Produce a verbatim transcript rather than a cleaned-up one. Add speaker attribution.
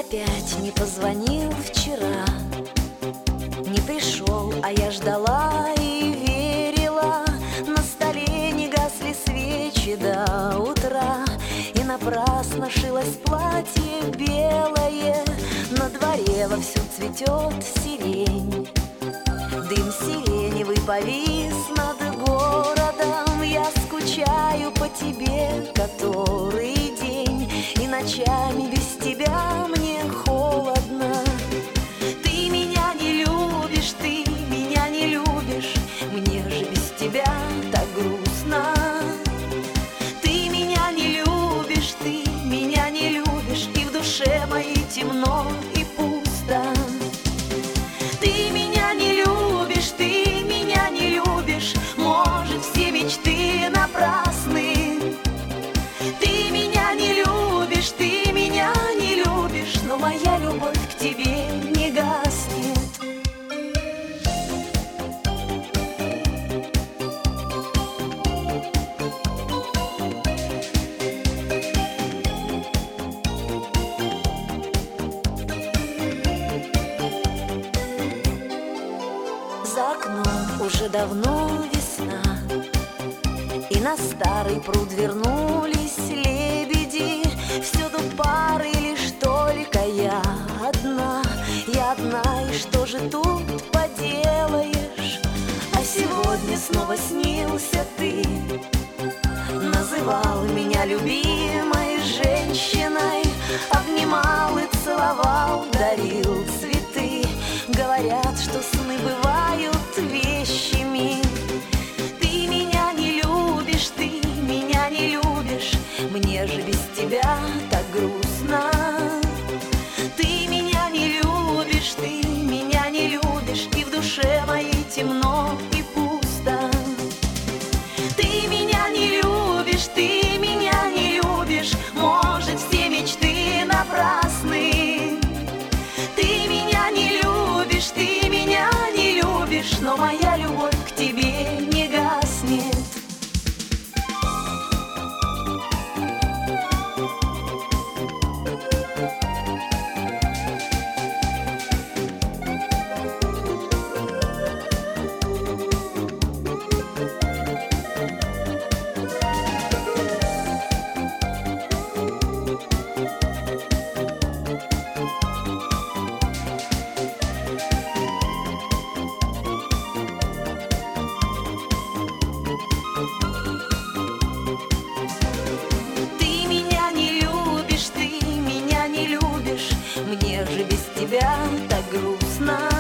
Speaker 1: опять не позвонил вчера, не пришел, а я ждала и верила. На столе не гасли свечи до утра, и напрасно шилось платье белое. На дворе вовсю цветет сирень, дым сиреневый повис над городом. Я скучаю по тебе который день, и ночами без тебя мне холодно. Ты меня не любишь, ты меня не любишь, мне же без тебя так грустно. Ты меня не любишь, ты меня не любишь, и в душе моей темно и пусто. Ты меня не любишь, ты меня не любишь, может, все мечты напрасны. Ты меня не любишь, ты меня не любишь, но моя любовь к тебе не гаснет. За окном уже давно весна, и на старый пруд вернулись лебеди. Всюду пары, лишь только я одна. Я одна, и что же тут поделаешь? А сегодня снова снился ты, называл меня любимой женщиной, обнимал и целовал, дарил цветы. Говорят, что сны бывают вещими. Ты меня не любишь, ты меня не любишь, мне же без тебя так грустно. Ты меня не любишь, ты меня не любишь, и в душе моей темно и пусто. Ты меня не любишь, ты меня не любишь, может, все мечты напрасны. Ты меня не любишь, ты меня не любишь, но моя любовь к тебе не гаснет. Ты меня не любишь, ты меня не любишь, мне же без тебя так грустно.